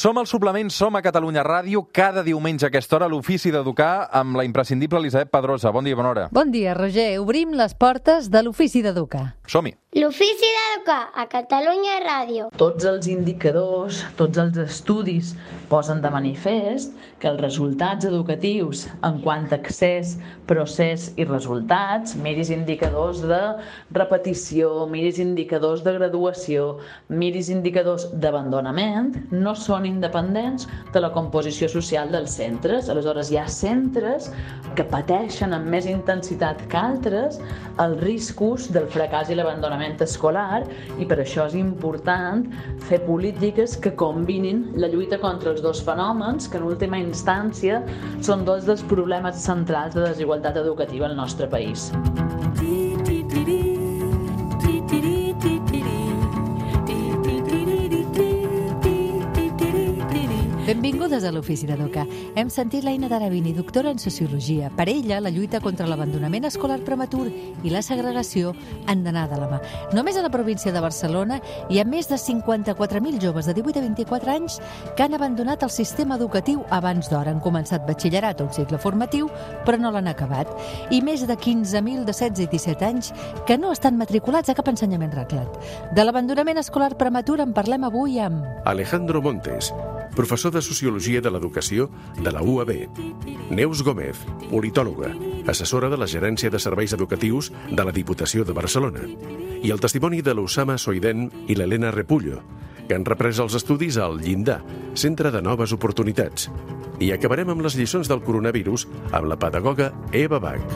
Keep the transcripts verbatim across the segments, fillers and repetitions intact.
Som al Suplement, som a Catalunya Ràdio, cada diumenge a aquesta hora, l'Ofici d'Educar, amb la imprescindible Elisabet Pedrosa. Bon dia, bona hora. Bon dia, Roger. Obrim les portes de l'Ofici d'Educar. Som-hi. L'Ofici d'Educar a Catalunya Ràdio. Tots els indicadors, tots els estudis posen de manifest que els resultats educatius en quant a accés, procés i resultats, miris indicadors de repetició, miris indicadors de graduació, miris indicadors d'abandonament, no són independents de la composició social dels centres. Aleshores, hi ha centres que pateixen amb més intensitat que altres els riscos del fracàs i l'abandonament escolar, i per això és important fer polítiques que combinin la lluita contra els dos fenòmens, que en última instància són dos dels problemes centrals de desigualtat educativa al nostre país. Benvingudes a l'Ofici d'Educar. Hem sentit l'Aina Tarabini, doctora en Sociologia. Per ella, la lluita contra l'abandonament escolar prematur i la segregació han d'anar de la mà. Només a la província de Barcelona hi ha més de cinquanta-quatre mil joves de divuit a vint-i-quatre anys que han abandonat el sistema educatiu abans d'hora. Han començat batxillerat o un cicle formatiu, però no l'han acabat. I més de quinze mil de setze i disset anys que no estan matriculats a cap ensenyament reglat. De l'abandonament escolar prematur en parlem avui amb Alejandro Montes, professor de Sociologia de l'Educació de la U A B. Neus Gómez, politòloga, assessora de la Gerència de Serveis Educatius de la Diputació de Barcelona. I el testimoni de l'Usama Soiden i l'Helena Repullo, que han reprès els estudis al Llindar, Centre de Noves Oportunitats. I acabarem amb les lliçons del coronavirus amb la pedagoga Eva Bach.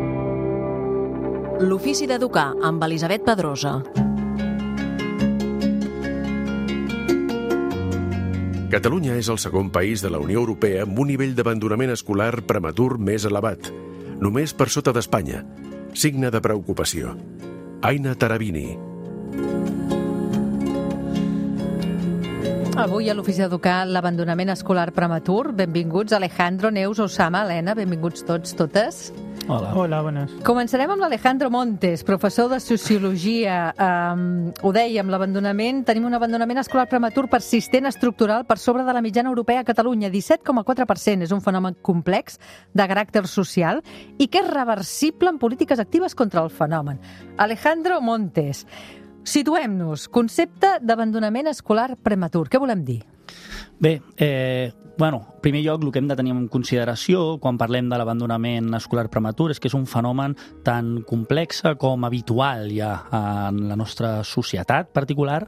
L'Ofici d'Educar amb Elisabet Pedrosa. Catalunya és el segon país de la Unió Europea amb un nivell d'abandonament escolar prematur més elevat, només per sota d'Espanya. Signe de preocupació. Aina Tarabini. Avui a l'Ofici d'Educar l'abandonament escolar prematur. Benvinguts, Alejandro, Neus, Osama, Helena, benvinguts tots, totes. Hola. Hola, bones. Començarem amb l'Alejandro Montes, professor de Sociologia. Um, ho dèiem, l'abandonament, tenim un abandonament escolar prematur persistent estructural per sobre de la mitjana europea a Catalunya, disset coma quatre per cent. És un fenomen complex de caràcter social i que és reversible en polítiques actives contra el fenomen. Alejandro Montes, situem-nos. Concepte d'abandonament escolar prematur. Què volem dir? Bé, eh, bueno, en primer lloc, el que hem de tenir en consideració quan parlem de l'abandonament escolar prematur és que és un fenomen tan complex com habitual ja en la nostra societat particular.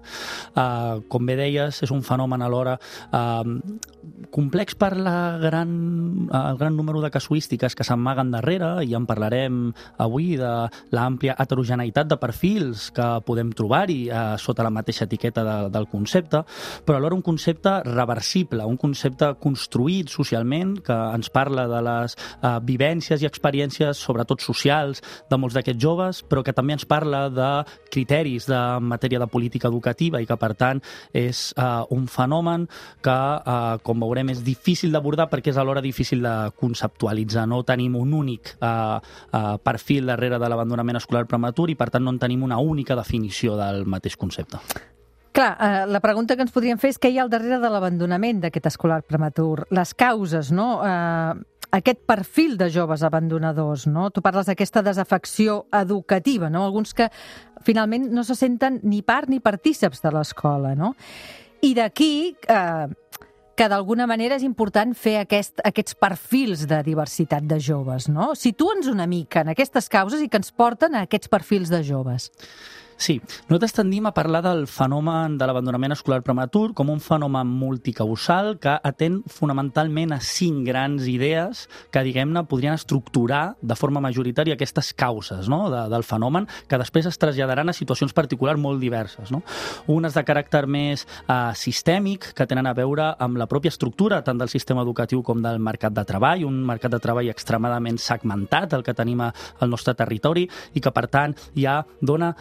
Eh, com bé deies, és un fenomen alhora eh, complex per la gran, el gran número de casuístiques que s'amaguen darrere, i en parlarem avui de l'àmplia heterogeneïtat de perfils que podem trobar-hi eh, sota la mateixa etiqueta de, del concepte, però alhora un concepte reversible, un concepte construït socialment que ens parla de les eh, vivències i experiències, sobretot socials, de molts d'aquests joves, però que també ens parla de criteris de matèria de política educativa i que, per tant, és eh, un fenomen que, eh, com veurem, és difícil d'abordar perquè és alhora difícil de conceptualitzar. No tenim un únic eh, eh, perfil darrere de l'abandonament escolar prematur i, per tant, no en tenim una única definició del mateix concepte. Clar, eh, la pregunta que ens podríem fer és què hi ha al darrere de l'abandonament d'aquest escolar prematur. Les causes, no? Eh, aquest perfil de joves abandonadors, no? Tu parles d'aquesta desafecció educativa, no? Alguns que finalment no se senten ni part ni partíceps de l'escola, no? I d'aquí eh, que d'alguna manera és important fer aquest, aquests perfils de diversitat de joves, no? Situa'ns una mica en aquestes causes i que ens porten a aquests perfils de joves. Sí, nosaltres tendim a parlar del fenomen de l'abandonament escolar prematur com un fenomen multicausal que atén fonamentalment a cinc grans idees que, diguem-ne, podrien estructurar de forma majoritària aquestes causes, no?, de, del fenomen, que després es traslladaran a situacions particulars molt diverses, no? Unes de caràcter més eh, sistèmic, que tenen a veure amb la pròpia estructura tant del sistema educatiu com del mercat de treball, un mercat de treball extremadament segmentat, el que tenim al nostre territori, i que, per tant, ja dona desigual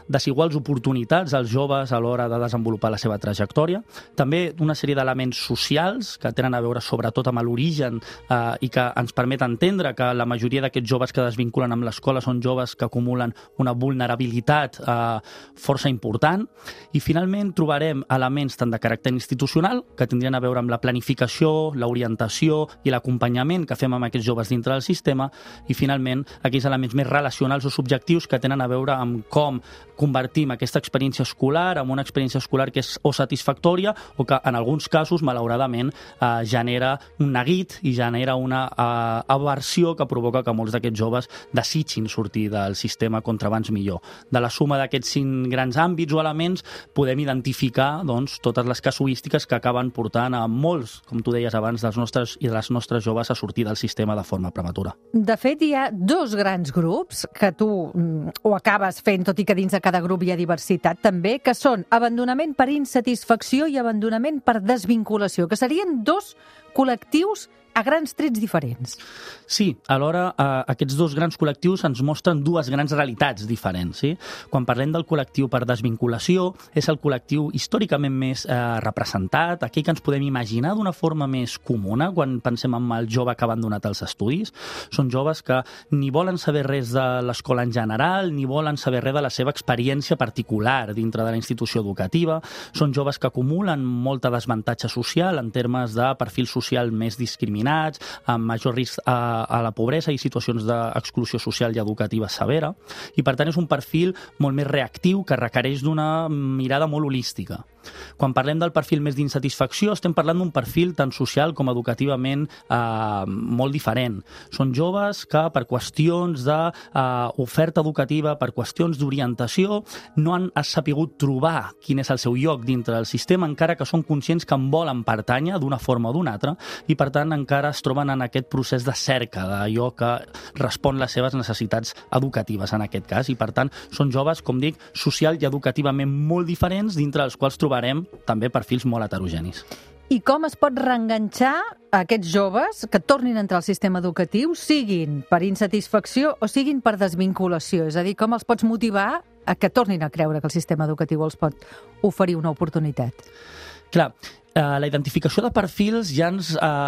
principals oportunitats als joves a l'hora de desenvolupar la seva trajectòria. També una sèrie d'elements socials que tenen a veure sobretot amb l'origen eh, i que ens permet entendre que la majoria d'aquests joves que desvinculen amb l'escola són joves que acumulen una vulnerabilitat eh, força important. I finalment trobarem elements tant de caràcter institucional que tindrien a veure amb la planificació, l'orientació i l'acompanyament que fem amb aquests joves dintre del sistema i finalment aquells elements més relacionals o subjectius que tenen a veure amb com convertim aquesta experiència escolar en una experiència escolar que és o satisfactòria o que en alguns casos, malauradament, eh, genera un neguit i genera una eh, aversió que provoca que molts d'aquests joves desitgin sortir del sistema contra abans millor. De la suma d'aquests cinc grans àmbits o elements podem identificar doncs, totes les casuístiques que acaben portant a molts, com tu deies abans, dels nostres i de les nostres joves a sortir del sistema de forma prematura. De fet, hi ha dos grans grups que tu mm, ho acabes fent, tot i que dins de cada grup hi ha diversitat també, que són abandonament per insatisfacció i abandonament per desvinculació, que serien dos col·lectius a grans trets diferents. Sí, alhora eh, aquests dos grans col·lectius ens mostren dues grans realitats diferents. Sí? Quan parlem del col·lectiu per desvinculació, és el col·lectiu històricament més eh, representat, aquell que ens podem imaginar d'una forma més comuna quan pensem en el jove que ha abandonat els estudis. Són joves que ni volen saber res de l'escola en general, ni volen saber res de la seva experiència particular dintre de la institució educativa. Són joves que acumulen molta desavantatge social en termes de perfil social més discriminat, amb major risc a, a la pobresa i situacions d'exclusió social i educativa severa, i per tant és un perfil molt més reactiu que requereix d'una mirada molt holística. Quan parlem del perfil més d'insatisfacció, estem parlant d'un perfil tant social com educativament eh, molt diferent. Són joves que per qüestions d'oferta eh, educativa, per qüestions d'orientació, no han sapigut trobar quin és el seu lloc dintre del sistema, encara que són conscients que en volen pertànyer d'una forma o d'una altra, i per tant encara es troben en aquest procés de cerca d'allò que respon les seves necessitats educatives en aquest cas, i per tant són joves, com dic, social i educativament molt diferents, dintre dels quals trobarem també perfils molt heterogenis. I com es pot reenganxar a aquests joves que tornin a entrar al sistema educatiu, siguin per insatisfacció o siguin per desvinculació? És a dir, com els pots motivar a que tornin a creure que el sistema educatiu els pot oferir una oportunitat? Clar, la identificació de perfils ja ens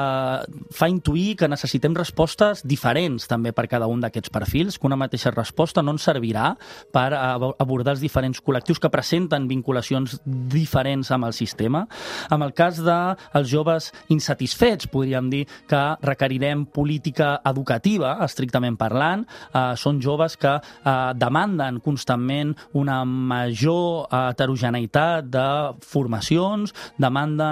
eh, fa intuir que necessitem respostes diferents també per cada un d'aquests perfils, que una mateixa resposta no ens servirà per abordar els diferents col·lectius que presenten vinculacions diferents amb el sistema. En el cas dels joves insatisfets, podríem dir que requerirem política educativa, estrictament parlant. Eh, són joves que eh, demanden constantment una major heterogeneïtat de formacions, demanden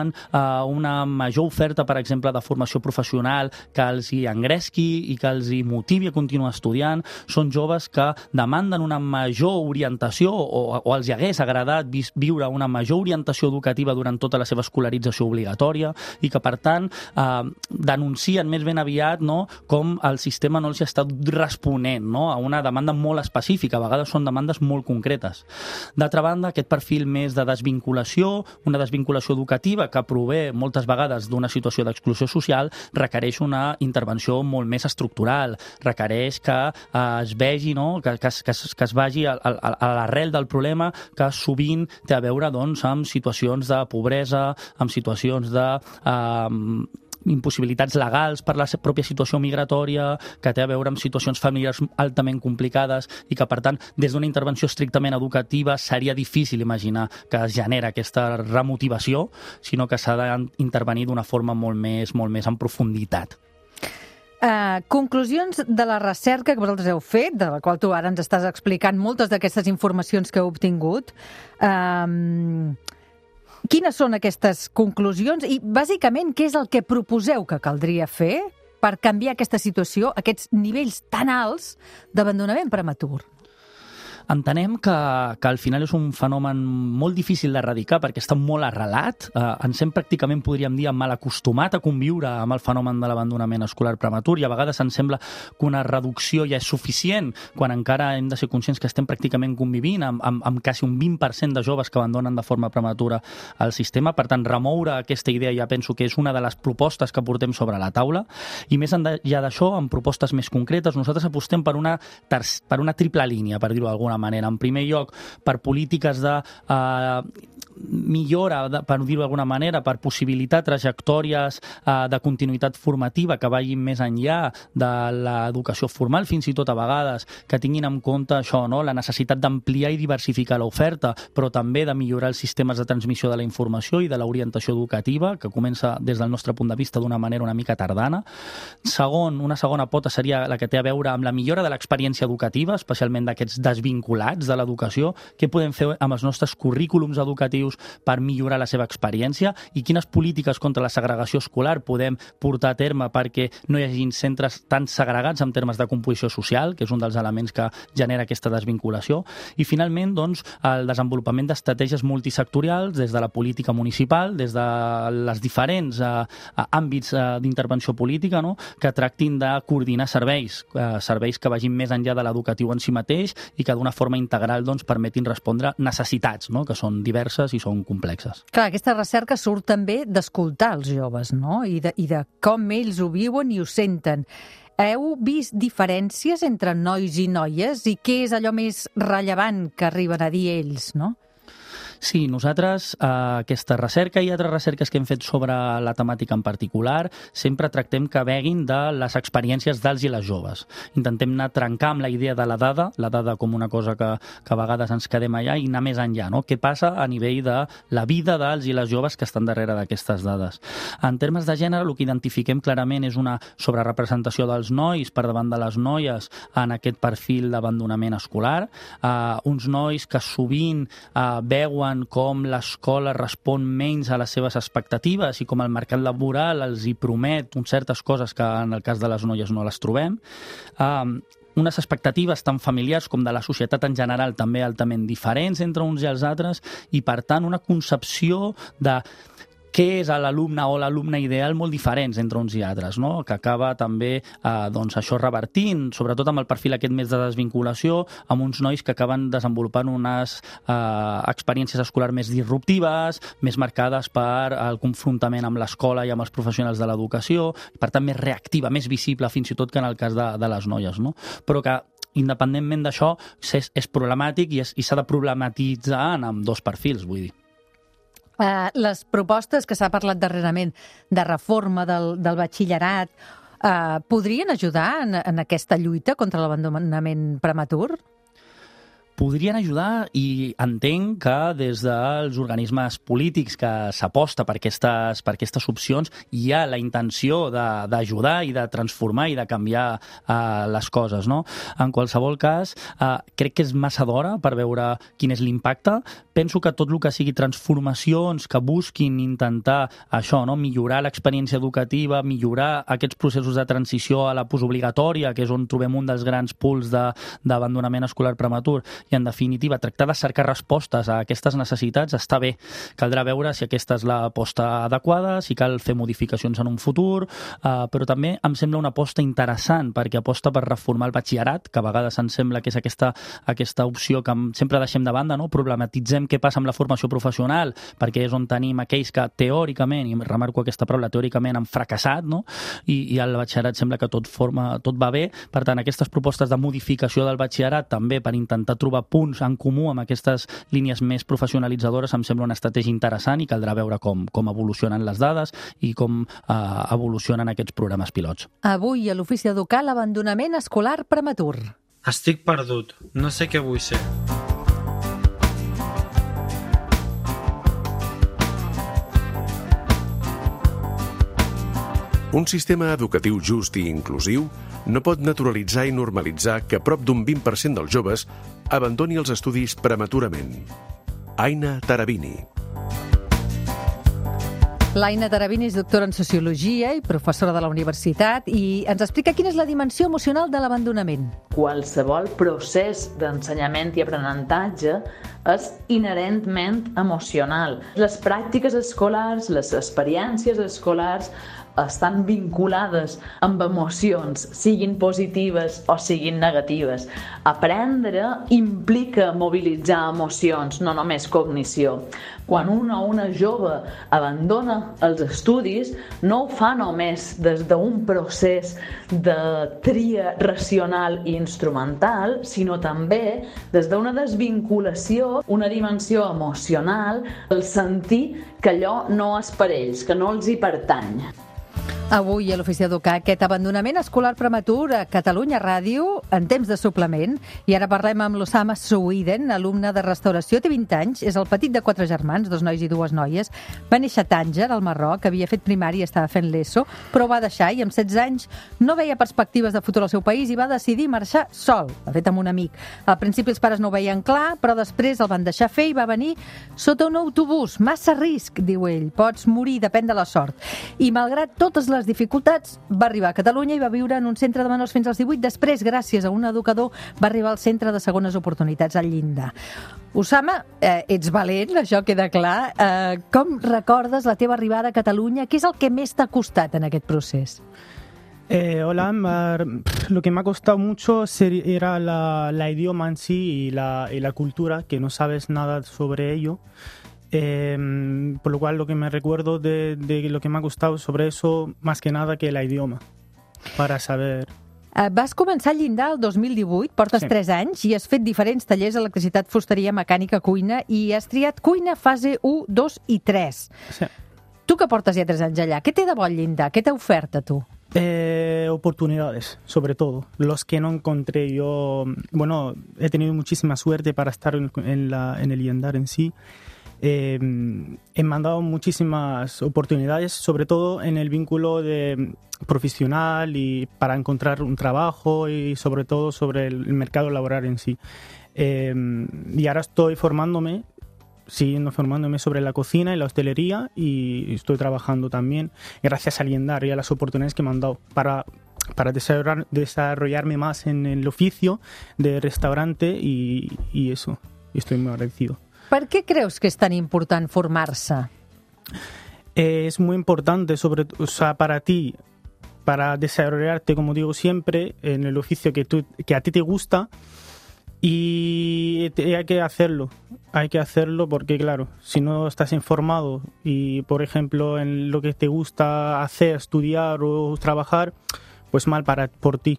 una major oferta, per exemple, de formació professional que els hi engresqui i que els hi motivi a continuar estudiant. Són joves que demanden una major orientació o, o els hi hagués agradat viure una major orientació educativa durant tota la seva escolarització obligatòria i que, per tant, eh, denuncien més ben aviat, no?, com el sistema no els està responent, no?, a una demanda molt específica. A vegades són demandes molt concretes. D'altra banda, aquest perfil més de desvinculació, una desvinculació educativa que prové moltes vegades d'una situació d'exclusió social, requereix una intervenció molt més estructural, requereix que eh, es vegi, no?, que, que, que, que es vagi a, a, a l'arrel del problema, que sovint té a veure, doncs, amb situacions de pobresa, amb situacions de eh, impossibilitats legals per la pròpia situació migratòria, que té a veure amb situacions familiars altament complicades i que, per tant, des d'una intervenció estrictament educativa seria difícil imaginar que es genera aquesta remotivació, sinó que s'ha d'intervenir d'una forma molt més, molt més en profunditat. Uh, conclusions de la recerca que vosaltres heu fet, de la qual tu ara ens estàs explicant moltes d'aquestes informacions que heu obtingut. Uh, Quines són aquestes conclusions i, bàsicament, què és el que proposeu que caldria fer per canviar aquesta situació, aquests nivells tan alts d'abandonament prematur? Entenem que, que al final és un fenomen molt difícil d'erradicar perquè està molt arrelat. Eh, ens hem pràcticament, podríem dir, mal acostumat a conviure amb el fenomen de l'abandonament escolar prematur i a vegades ens sembla que una reducció ja és suficient quan encara hem de ser conscients que estem pràcticament convivint amb, amb, amb quasi un vint per cent de joves que abandonen de forma prematura el sistema. Per tant, remoure aquesta idea ja penso que és una de les propostes que portem sobre la taula i més enllà d'això, amb propostes més concretes, nosaltres apostem per una, per una triple línia, per dir-ho d'alguna manera. En primer lloc, per polítiques de eh, millora, de, per dir-ho d'alguna manera, per possibilitar trajectòries eh, de continuïtat formativa que vagin més enllà de l'educació formal, fins i tot a vegades que tinguin en compte això, no? La necessitat d'ampliar i diversificar l'oferta, però també de millorar els sistemes de transmissió de la informació i de l'orientació educativa, que comença des del nostre punt de vista d'una manera una mica tardana. Segon, una segona pota seria la que té a veure amb la millora de l'experiència educativa, especialment d'aquests desvinculats de l'educació. Què podem fer amb els nostres currículums educatius per millorar la seva experiència i quines polítiques contra la segregació escolar podem portar a terme perquè no hi hagin centres tan segregats en termes de composició social, que és un dels elements que genera aquesta desvinculació. I finalment, doncs, el desenvolupament d'estratègies multisectorials des de la política municipal, des de les diferents eh, àmbits eh, d'intervenció política, no? Que tractin de coordinar serveis, eh, serveis que vagin més enllà de l'educatiu en si mateix i que d'una forma integral doncs, permetin respondre necessitats, no? Que són diverses i són complexes. Clar, aquesta recerca surt també d'escoltar els joves, no? I de, i de com ells ho viuen i ho senten. Heu vist diferències entre nois i noies i què és allò més rellevant que arriben a dir ells, no? Sí, nosaltres, eh, aquesta recerca i altres recerques que hem fet sobre la temàtica en particular, sempre tractem que veguin de les experiències dels i les joves. Intentem anar a trencar amb la idea de la dada, la dada com una cosa que, que a vegades ens quedem allà, i anar més enllà, no? Què passa a nivell de la vida dels i les joves que estan darrere d'aquestes dades. En termes de gènere, el que identifiquem clarament és una sobrerepresentació dels nois per davant de les noies en aquest perfil d'abandonament escolar, eh, uns nois que sovint eh, veuen com l'escola respon menys a les seves expectatives i com el mercat laboral els hi promet certes coses que en el cas de les noies no les trobem. Um, unes expectatives tan familiars com de la societat en general també altament diferents entre uns i els altres i, per tant, una concepció de què és l'alumne o l'alumne ideal molt diferents entre uns i altres, no? Que acaba també eh, doncs això revertint, sobretot amb el perfil aquest més de desvinculació, amb uns nois que acaben desenvolupant unes eh, experiències escolars més disruptives, més marcades per el confrontament amb l'escola i amb els professionals de l'educació, per tant més reactiva, més visible fins i tot que en el cas de, de les noies, no? Però que independentment d'això és, és problemàtic i, és, i s'ha de problematitzar en ambdós perfils, vull dir. Uh, les propostes que s'ha parlat darrerament de reforma del, del batxillerat uh, podrien ajudar en, en aquesta lluita contra l'abandonament prematur? Podrien ajudar i entenc que des dels organismes polítics que s'aposta per aquestes, per aquestes opcions hi ha la intenció d'ajudar i de transformar i de canviar uh, les coses, no? En qualsevol cas, uh, crec que és massa d'hora per veure quin és l'impacte. Penso que tot el que sigui transformacions que busquin intentar això, no? Millorar l'experiència educativa, millorar aquests processos de transició a la postobligatòria, que és on trobem un dels grans pools d'abandonament escolar prematur, i en definitiva tractar de cercar respostes a aquestes necessitats està bé. Caldrà veure si aquesta és l'aposta adequada, si cal fer modificacions en un futur, eh, però també em sembla una aposta interessant perquè aposta per reformar el batxillerat, que a vegades ens sembla que és aquesta, aquesta opció que sempre deixem de banda, no? Problematitzem què passa amb la formació professional, perquè és on tenim aquells que teòricament, i remarco aquesta paraula, teòricament han fracassat, no? I, i al batxillerat sembla que tot, forma, tot va bé. Per tant, aquestes propostes de modificació del batxillerat també per intentar trobar punts en comú amb aquestes línies més professionalitzadores em sembla una estratègia interessant i caldrà veure com, com evolucionen les dades i com eh, evolucionen aquests programes pilots. Avui a l'Ofici d'Educar l'abandonament escolar prematur. Estic perdut, no sé què vull ser. Un sistema educatiu just i inclusiu no pot naturalitzar i normalitzar que prop d'un vint per cent dels joves abandoni els estudis prematurament. Aina Tarabini. L'Aina Tarabini és doctora en Sociologia i professora de la universitat i ens explica quina és la dimensió emocional de l'abandonament. Qualsevol procés d'ensenyament i aprenentatge és inherentment emocional. Les pràctiques escolars, les experiències escolars estan vinculades amb emocions, siguin positives o siguin negatives. Aprendre implica mobilitzar emocions, no només cognició. Quan un o una jove abandona els estudis, no ho fa només des d'un procés de tria racional i instrumental, sinó també des d'una desvinculació, una dimensió emocional, el sentir que allò no és per ells, que no els hi pertany. Avui a l'Ofici d'Educar, aquest abandonament escolar prematur a Catalunya Ràdio en temps de suplement. I ara parlem amb l'Osama Souiden, alumne de restauració, té vint anys, és el petit de quatre germans, dos nois i dues noies. Va néixer a Tànger, al Marroc, havia fet primària i estava fent l'ESO, però ho va deixar i amb setze anys no veia perspectives de futur al seu país i va decidir marxar sol, de fet amb un amic. Al principi els pares no ho veien clar, però després el van deixar fer i va venir sota un autobús. Massa risc, diu ell, pots morir, depèn de la sort. I malgrat totes les dificultats, va arribar a Catalunya i va viure en un centre de menors fins als divuit. Després, gràcies a un educador, va arribar al centre de segones oportunitats al Llindar. Osama, eh, ets valent, això queda clar. Eh, com recordes la teva arribada a Catalunya? Què és el que més t'ha costat en aquest procés? Eh, hola, Mar. Lo que me ha costado mucho ser, era la, la idioma en sí y la, y la cultura, que no sabes nada sobre ello. Eh, por lo cual lo que me recuerdo de, de lo que me ha costado sobre eso, más que nada que el idioma, para saber. Vas començar al Llindar el dos mil divuit, portes Sí. tres anys i has fet diferents tallers d'electricitat, fusteria, mecànica, cuina i has triat cuina fase u, dos i tres. Sí. Tu que portes ja tres anys allà, què té de bo el Llindar? Què t'ha ofert a tu? Eh, oportunidades, sobre todo. Los que no encontré yo. Bueno, he tenido muchísima suerte para estar en, en, la, en el Llindar en sí. Eh, he mandado muchísimas oportunidades, sobre todo en el vínculo de profesional y para encontrar un trabajo y sobre todo sobre el mercado laboral en sí. Eh, y ahora estoy formándome, siguiendo formándome sobre la cocina y la hostelería y estoy trabajando también gracias al Llindar y a las oportunidades que me han dado para, para desarrollar, desarrollarme más en el oficio de restaurante y, y eso. Y estoy muy agradecido. Per què creus que és tan important formar-se? Eh, es muy importante, sobre, o sea, para ti, para desarrollarte, como digo siempre, en el oficio que, tú, que a ti te gusta y te, hay que hacerlo. Hay que hacerlo porque, claro, si no estás informado y, por ejemplo, en lo que te gusta hacer, estudiar o trabajar, pues mal para por ti.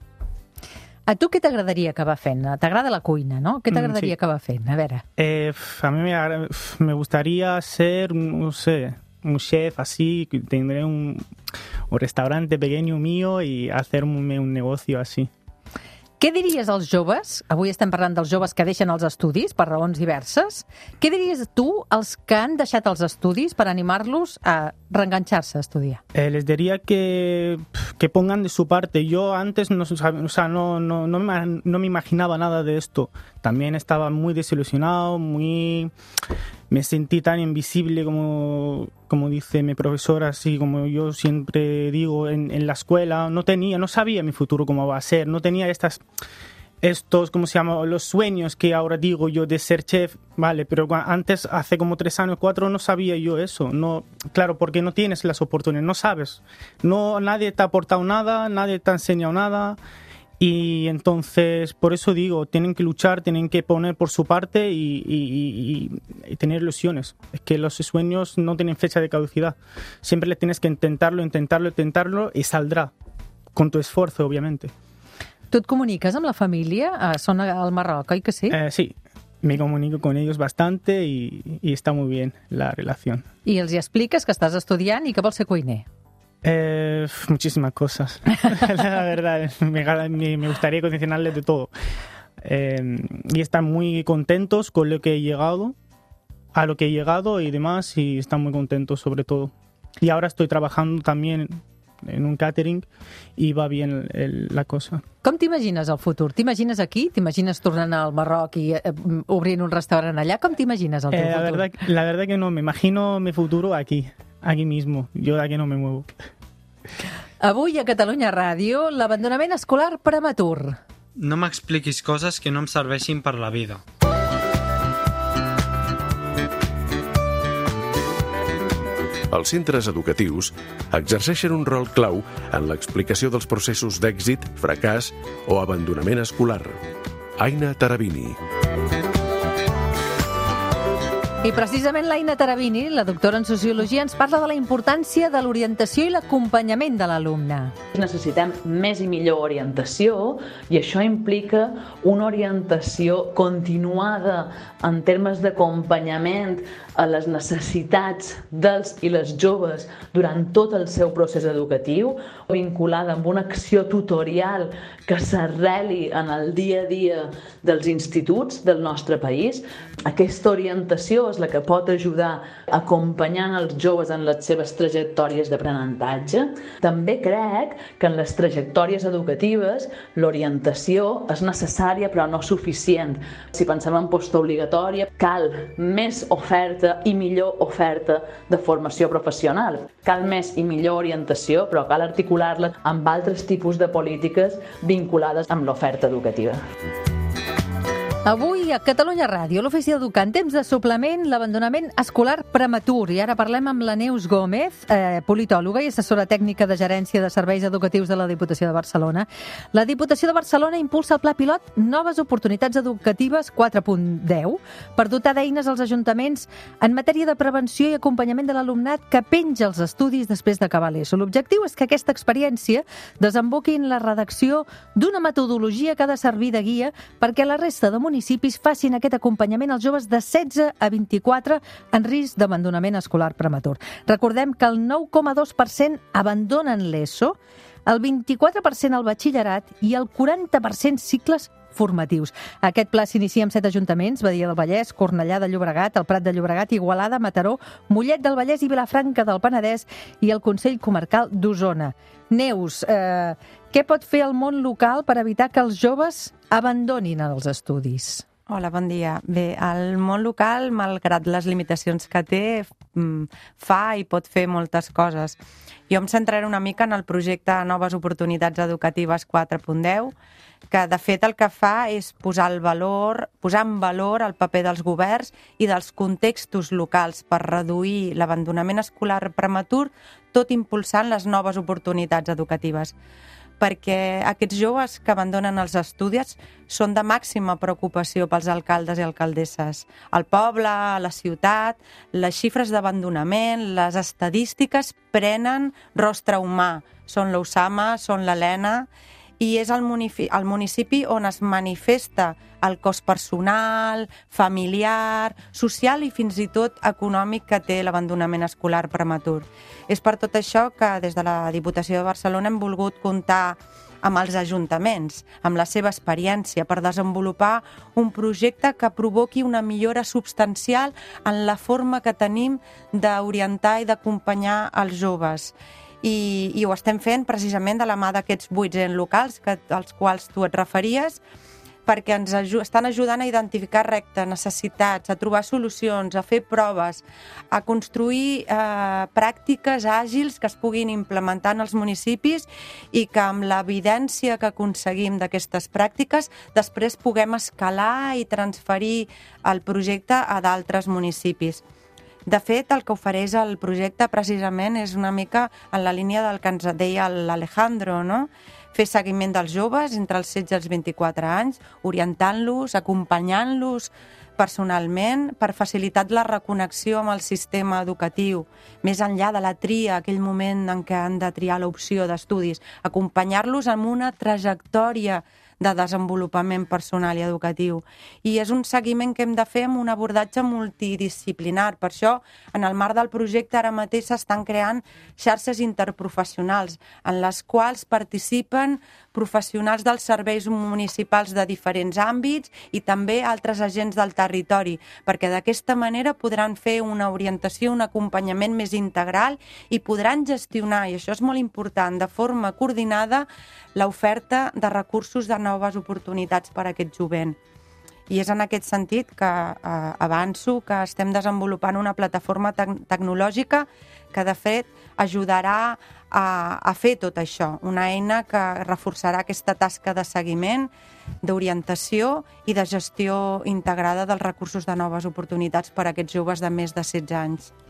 A tu què t'agradaria acabar fent? T'agrada la cuina, no? Què t'agradaria Mm, sí. acabar fent? A veure. Eh, a mí me, agra- me gustaría ser, no sé, un chef así, que tendré un, un restaurante pequeño mío y hacerme un negocio así. Què diries als joves? Avui estem parlant dels joves que deixen els estudis per raons diverses. Què diries tu als que han deixat els estudis per animar-los a reenganxar-se a estudiar? Eh, les diría que, que pongan de su parte. Yo antes no, sab- o sea, no, no, no, me, no me imaginaba nada de esto. También estaba muy desilusionado, muy... Me sentí tan invisible como, como dice mi profesora, así como yo siempre digo en, en la escuela. No tenía, no sabía mi futuro cómo va a ser. No tenía estas... estos, ¿cómo se llama? Los sueños que ahora digo yo de ser chef, vale, pero cua- antes, hace como tres años, cuatro, no sabía yo eso. No, claro, porque no tienes las oportunidades, no sabes. No, nadie te ha aportado nada, nadie te ha enseñado nada. Y entonces, por eso digo, tienen que luchar, tienen que poner por su parte y, y, y, y tener ilusiones. Es que los sueños no tienen fecha de caducidad. Siempre le tienes que intentarlo, intentarlo, intentarlo y saldrá. Con tu esfuerzo, obviamente. Tu et comuniques amb la família? Ah, són al Marroc, oi que sí? Eh, sí, me comunico con ellos bastante y, y está muy bien la relación. I els hi expliques que estàs estudiant i que vols ser cuiner. Eh, muchísimas cosas. La verdad, me, me, me gustaría condicionarles de todo. Eh, y están muy contentos con lo que he llegado, a lo que he llegado y demás, y están muy contentos sobre todo. Y ahora estoy trabajando también en un catering y va bien el, la cosa. Com t'imagines el futur? T'imagines aquí? T'imagines tornant al Marroc i eh, obrint un restaurant allà? Com t'imagines el teu Eh, la, futur? verdad, la verdad que no, me imagino mi futuro aquí, aquí mismo. Yo de aquí no me muevo. Avui a Catalunya Ràdio, l'abandonament escolar prematur. No m'expliquis coses que no em serveixin per la vida. Els centres educatius exerceixen un rol clau en l'explicació dels processos d'èxit, fracàs o abandonament escolar. Aina Tarabini. I precisament l'Aina Tarabini, la doctora en Sociologia, ens parla de la importància de l'orientació i l'acompanyament de l'alumne. Necessitem més i millor orientació i això implica una orientació continuada en termes d'acompanyament a les necessitats dels i les joves durant tot el seu procés educatiu, vinculada amb una acció tutorial que s'arreli en el dia a dia dels instituts del nostre país. Aquesta orientació és la que pot ajudar acompanyant els joves en les seves trajectòries d'aprenentatge. També crec que en les trajectòries educatives l'orientació és necessària però no suficient. Si pensem en postobligatòria, cal més oferta i millor oferta de formació professional. Cal més i millor orientació, però cal articular-la amb altres tipus de polítiques vinculades amb l'oferta educativa. Avui a Catalunya Ràdio, l'Ofici d'Educar, en temps de suplement, l'abandonament escolar prematur. I ara parlem amb la Neus Gómez, eh, politòloga i assessora tècnica de gerència de serveis educatius de la Diputació de Barcelona. La Diputació de Barcelona impulsa el pla pilot Noves Oportunitats Educatives quatre punt deu per dotar d'eines als ajuntaments en matèria de prevenció i acompanyament de l'alumnat que penja els estudis després d'acabar l'ESO. L'objectiu és que aquesta experiència desemboqui en la redacció d'una metodologia que ha de servir de guia perquè la resta de municipis facin aquest acompanyament als joves de setze a vint-i-quatre en risc d'abandonament escolar prematur. Recordem que el nou coma dos per cent abandonen l'ESO, el vint-i-quatre per cent el batxillerat i el quaranta per cent cicles formatius. Aquest pla s'inicia amb set ajuntaments: Badia del Vallès, Cornellà de Llobregat, el Prat de Llobregat, Igualada, Mataró, Mollet del Vallès i Vilafranca del Penedès i el Consell Comarcal d'Osona. Neus, eh, què pot fer el món local per evitar que els joves abandonin els estudis? Hola, bon dia. Bé, el món local, malgrat les limitacions que té, fa i pot fer moltes coses. Jo em centraré una mica en el projecte Noves Oportunitats Educatives quatre punt deu, que de fet el que fa és posar el valor, posar en valor el paper dels governs i dels contextos locals per reduir l'abandonament escolar prematur, tot impulsant les noves oportunitats educatives. Perquè aquests joves que abandonen els estudis són de màxima preocupació pels alcaldes i alcaldesses. Al poble, a la ciutat, les xifres d'abandonament, les estadístiques prenen rostre humà. Són l'Osama, són l'Helena, i és el municipi, el municipi on es manifesta el cost personal, familiar, social i fins i tot econòmic que té l'abandonament escolar prematur. És per tot això que des de la Diputació de Barcelona hem volgut comptar amb els ajuntaments, amb la seva experiència, per desenvolupar un projecte que provoqui una millora substancial en la forma que tenim d'orientar i d'acompanyar els joves. I, i ho estem fent precisament de la mà d'aquests vuit ens locals que, als quals tu et referies, perquè ens aju- estan ajudant a identificar reptes, necessitats, a trobar solucions, a fer proves, a construir eh, pràctiques àgils que es puguin implementar en els municipis i que amb l'evidència que aconseguim d'aquestes pràctiques després puguem escalar i transferir el projecte a d'altres municipis. De fet, el que ofereix el projecte precisament és una mica en la línia del que ens deia l'Alejandro, no? Fer seguiment dels joves entre els setze i els vint-i-quatre anys, orientant-los, acompanyant-los personalment per facilitar la reconnexió amb el sistema educatiu, més enllà de la tria, aquell moment en què han de triar l'opció d'estudis, acompanyar-los en una trajectòria de desenvolupament personal i educatiu. I és un seguiment que hem de fer amb un abordatge multidisciplinar. Per això, en el marc del projecte, ara mateix s'estan creant xarxes interprofessionals en les quals participen professionals dels serveis municipals de diferents àmbits i també altres agents del territori, perquè d'aquesta manera podran fer una orientació, un acompanyament més integral i podran gestionar, i això és molt important, de forma coordinada l'oferta de recursos de noves oportunitats per a aquest jovent. I és en aquest sentit que eh, avanço que estem desenvolupant una plataforma tec- tecnològica que, de fet, ajudarà a, a fer tot això. Una eina que reforçarà aquesta tasca de seguiment, d'orientació i de gestió integrada dels recursos de noves oportunitats per a aquests joves de més de setze anys.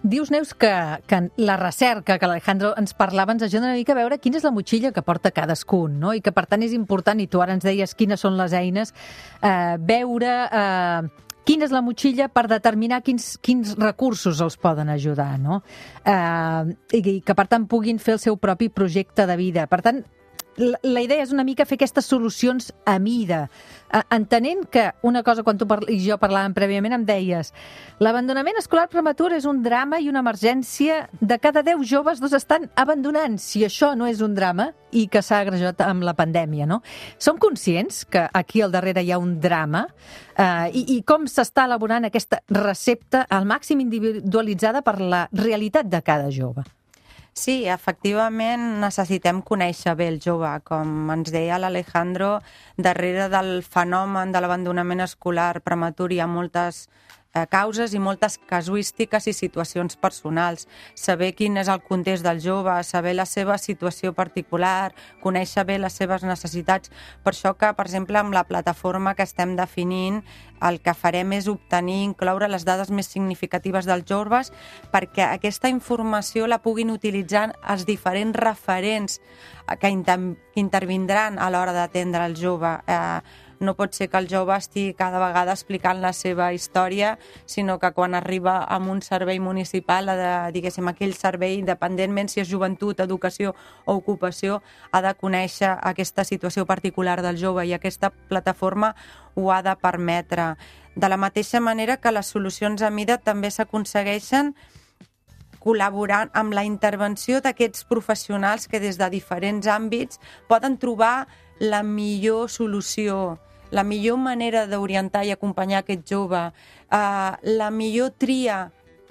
Dius, Neus, que, que la recerca que l'Alejandro ens parlava ens ajuda una mica a veure quina és la motxilla que porta cadascun, no? I que, per tant, és important, i tu ara ens deies quines són les eines, eh, veure eh, quina és la motxilla per determinar quins, quins recursos els poden ajudar, no? Eh, i que, per tant, puguin fer el seu propi projecte de vida. Per tant, la idea és una mica fer aquestes solucions a mida, entenent que una cosa, quan tu i jo parlàvem prèviament, em deies l'abandonament escolar prematur és un drama i una emergència. De cada deu joves, dos estan abandonant. Si això no és un drama i que s'ha agreujat amb la pandèmia, no? Som conscients que aquí al darrere hi ha un drama eh, i, i com s'està elaborant aquesta recepta al màxim individualitzada per la realitat de cada jove? Sí, efectivament necessitem conèixer bé el jove. Com ens deia l'Alejandro, darrere del fenomen de l'abandonament escolar prematur hi ha moltes eh, causes i moltes casuístiques i situacions personals. Saber quin és el context del jove, saber la seva situació particular, conèixer bé les seves necessitats. Per això que, per exemple, amb la plataforma que estem definint, el que farem és obtenir, incloure les dades més significatives dels joves perquè aquesta informació la puguin utilitzar els diferents referents que, inter que intervindran a l'hora d'atendre el jove. Eh, no pot ser que el jove estigui cada vegada explicant la seva història, sinó que quan arriba a un servei municipal, ha de, diguéssim, aquell servei, independentment si és joventut, educació o ocupació, ha de conèixer aquesta situació particular del jove i aquesta plataforma ho ha de permetre. De la mateixa manera que les solucions a mida també s'aconsegueixen col·laborant amb la intervenció d'aquests professionals que des de diferents àmbits poden trobar la millor solució, la millor manera d'orientar i acompanyar aquest jove, eh, la millor tria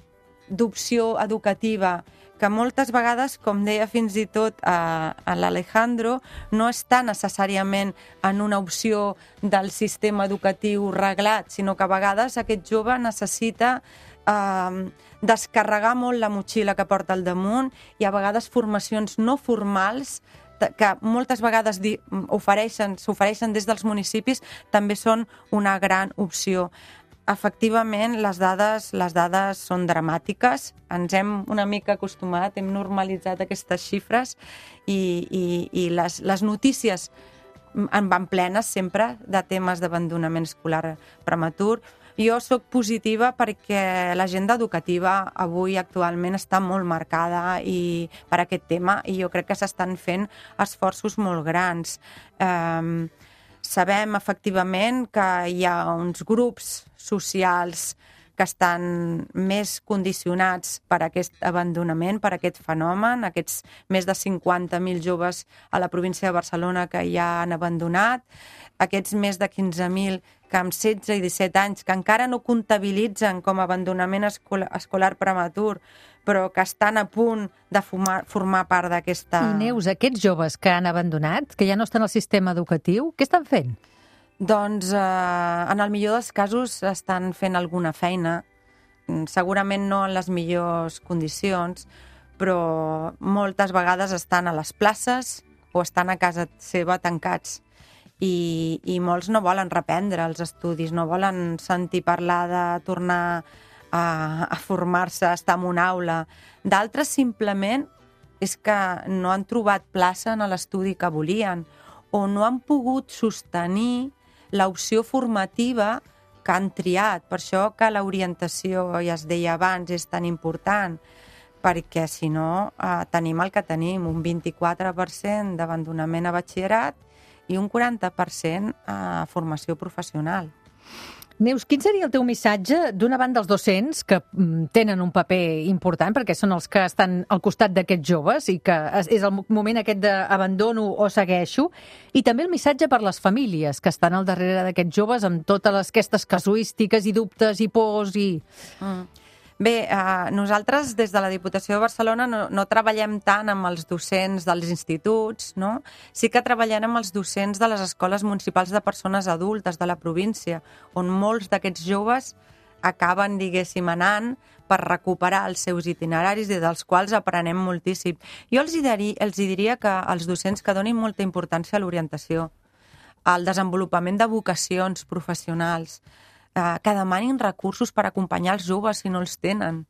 d'opció educativa, que moltes vegades, com deia fins i tot a, a l'Alejandro, no està necessàriament en una opció del sistema educatiu reglat, sinó que a vegades aquest jove necessita eh, descarregar molt la motxilla que porta al damunt i a vegades formacions no formals que moltes vegades ofereixen, s'ofereixen des dels municipis també són una gran opció. Efectivament, les dades, les dades són dramàtiques, ens hem una mica acostumat, hem normalitzat aquestes xifres i, i, i les, les notícies en van plenes sempre de temes d'abandonament escolar prematur. Jo sóc positiva perquè l'agenda educativa avui actualment està molt marcada i per aquest tema i jo crec que s'estan fent esforços molt grans. Eh, sabem efectivament que hi ha uns grups socials que estan més condicionats per aquest abandonament, per aquest fenomen, aquests més de cinquanta mil joves a la província de Barcelona que ja han abandonat, aquests més de quinze mil que amb setze i disset anys, que encara no comptabilitzen com a abandonament escolar, escolar prematur, però que estan a punt de formar, formar part d'aquesta... I Neus, aquests joves que han abandonat, que ja no estan al sistema educatiu, què estan fent? Doncs eh, en el millor dels casos estan fent alguna feina, segurament no en les millors condicions, però moltes vegades estan a les places o estan a casa seva tancats. I, i molts no volen reprendre els estudis, no volen sentir parlar de tornar a, a formar-se, a estar en una aula. D'altres simplement és que no han trobat plaça en l'estudi que volien o no han pogut sostenir l'opció formativa que han triat. Per això que l'orientació, ja es deia abans, és tan important, perquè si no eh, tenim el que tenim, un vint-i-quatre per cent d'abandonament a batxillerat i un quaranta per cent a formació professional. Neus, quin seria el teu missatge, d'una banda els docents, que tenen un paper important, perquè són els que estan al costat d'aquests joves i que és el moment aquest d'abandono o segueixo, i també el missatge per les famílies que estan al darrere d'aquests joves amb totes aquestes casuístiques i dubtes i pors i... Mm. Bé, eh, nosaltres des de la Diputació de Barcelona no, no treballem tant amb els docents dels instituts, no? Sí que treballem amb els docents de les escoles municipals de persones adultes de la província, on molts d'aquests joves acaben, diguéssim, anant per recuperar els seus itineraris i dels quals aprenem moltíssim. Jo els, hi diria, els hi diria que els docents que donin molta importància a l'orientació, al desenvolupament de vocacions professionals, que demanin recursos per acompanyar els joves si no els tenen,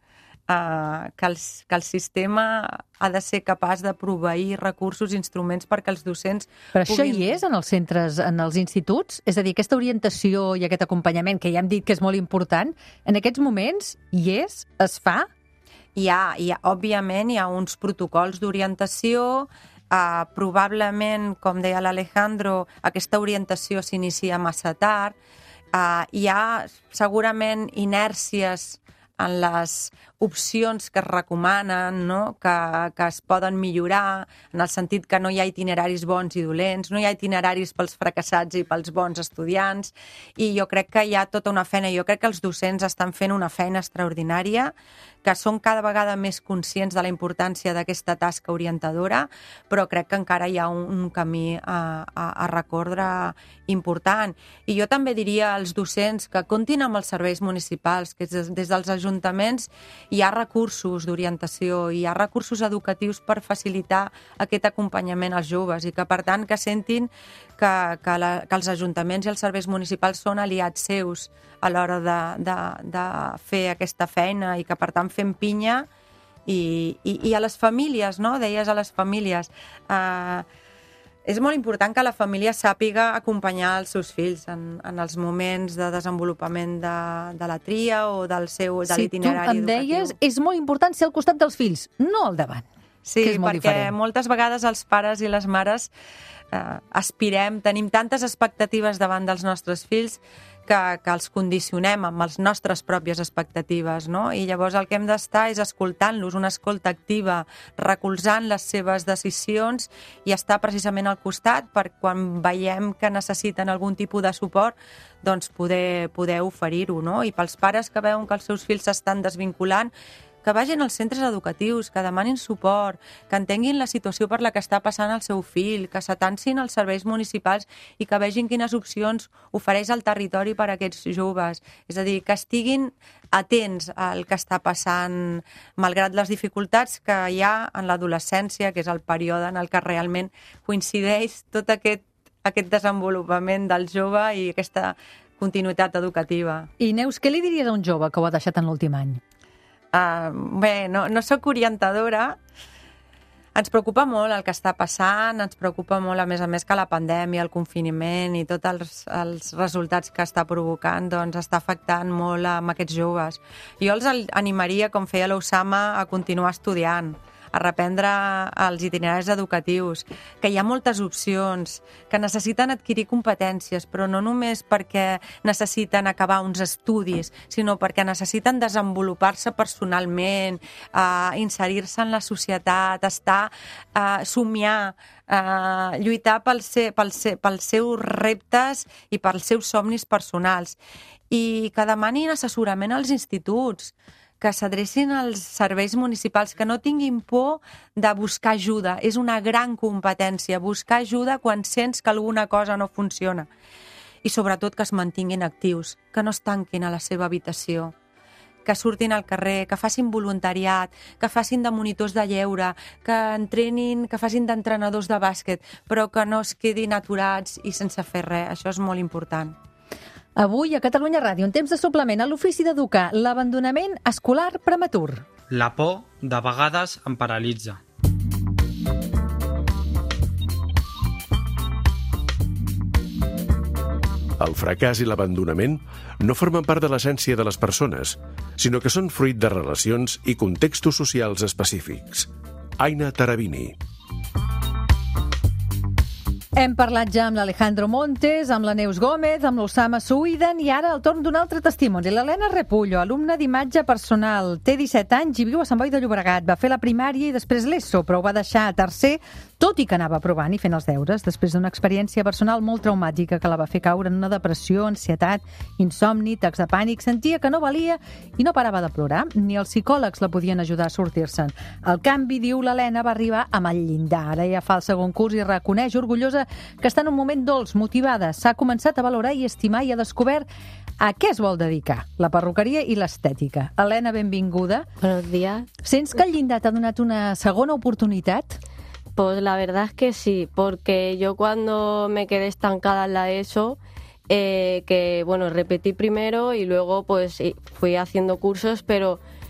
uh, que, el, que el sistema ha de ser capaç de proveir recursos, instruments perquè els docents Però això puguin... hi és en els centres, en els instituts? És a dir, aquesta orientació i aquest acompanyament, que ja hem dit que és molt important, en aquests moments hi és? Es fa? Hi ha, hi ha, òbviament, hi ha uns protocols d'orientació. Uh, probablement, com deia l'Alejandro, aquesta orientació s'inicia massa tard. Uh, hi ha segurament inèrcies en les opcions que es recomanen, no? que, que es poden millorar, en el sentit que no hi ha itineraris bons i dolents, no hi ha itineraris pels fracassats i pels bons estudiants, i jo crec que hi ha tota una feina. Jo crec que els docents estan fent una feina extraordinària, que són cada vegada més conscients de la importància d'aquesta tasca orientadora, però crec que encara hi ha un, un camí a, a, a recordre important. I jo també diria als docents que comptin amb els serveis municipals, que des, des dels ajuntaments hi ha recursos d'orientació, hi ha recursos educatius per facilitar aquest acompanyament als joves i que, per tant, que sentin que, que, la, que els ajuntaments i els serveis municipals són aliats seus a l'hora de, de, de fer aquesta feina i que, per tant, fem pinya i, i, i a les famílies, no? Deies a les famílies. Eh, és molt important que la família sàpiga acompanyar els seus fills en, en els moments de desenvolupament de, de la tria o del seu de l'itinerari educatiu. Sí, tu em deies, és molt important ser al costat dels fills, no al davant. Sí, que és molt perquè diferent. Moltes vegades els pares i les mares eh, aspirem, tenim tantes expectatives davant dels nostres fills que, que els condicionem amb les nostres pròpies expectatives, no? I llavors el que hem d'estar és escoltant-los, una escolta activa, recolzant les seves decisions i estar precisament al costat per quan veiem que necessiten algun tipus de suport, doncs poder, poder oferir-ho, no? I pels pares que veuen que els seus fills s'estan desvinculant, que vagin als centres educatius, que demanin suport, que entenguin la situació per la que està passant el seu fill, que s'atancin als serveis municipals i que vegin quines opcions ofereix el territori per a aquests joves. És a dir, que estiguin atents al que està passant, malgrat les dificultats que hi ha en l'adolescència, que és el període en el que realment coincideix tot aquest, aquest desenvolupament del jove i aquesta continuïtat educativa. I Neus, què li diries a un jove que ho ha deixat en l'últim any? Uh, bé, no, no sóc orientadora. Ens preocupa molt el que està passant, ens preocupa molt, a més a més, que la pandèmia, el confinament i tots els, els resultats que està provocant, doncs està afectant molt amb aquests joves. Jo els animaria, com feia l'Osama, a continuar estudiant, a reprendre els itineraris educatius, que hi ha moltes opcions, que necessiten adquirir competències, però no només perquè necessiten acabar uns estudis, sinó perquè necessiten desenvolupar-se personalment, eh, inserir-se en la societat, estar, eh, somiar, eh, lluitar pels, pels, pels seus reptes i pels seus somnis personals. I que demanin assessorament als instituts, que s'adrecin als serveis municipals, que no tinguin por de buscar ajuda. És una gran competència, buscar ajuda quan sents que alguna cosa no funciona. I sobretot que es mantinguin actius, que no es tanquin a la seva habitació, que surtin al carrer, que facin voluntariat, que facin de monitors de lleure, que entrenin, que facin d'entrenadors de bàsquet, però que no es quedin aturats i sense fer res. Això és molt important. Avui, a Catalunya Ràdio, en temps de suplement, a l'Ofici d'Educar, l'abandonament escolar prematur. La por, de vegades, em paralitza. El fracàs i l'abandonament no formen part de l'essència de les persones, sinó que són fruit de relacions i contextos socials específics. Aina Tarabini. Hem parlat ja amb l'Alejandro Montes, amb la Neus Gómez, amb l'Osama Suïden i ara el torn d'un altre testimoni. L'Helena Repullo, alumna d'imatge personal, té disset anys i viu a Sant Boi de Llobregat. Va fer la primària i després l'ESO, però ho va deixar a tercer, tot i que anava provant i fent els deures, després d'una experiència personal molt traumàtica que la va fer caure en una depressió, ansietat, insomni, atacs de pànic. Sentia que no valia i no parava de plorar. Ni els psicòlegs la podien ajudar a sortir-se'n. El canvi, diu l'Helena, va arribar amb el llindar. Ara ja fa el segon curs i reconeix, orgullosa, que està en un moment dolç, motivada, s'ha començat a valorar i estimar i ha descobert a què es vol dedicar, la perruqueria i l'estètica. Helena, benvinguda. Buenos días. Sents que el llindar t'ha donat una segona oportunitat? Pues la verdad es que sí, porque yo cuando me quedé estancada en la ESO, eh, que bueno, repetí primero y luego pues fui haciendo cursos, pero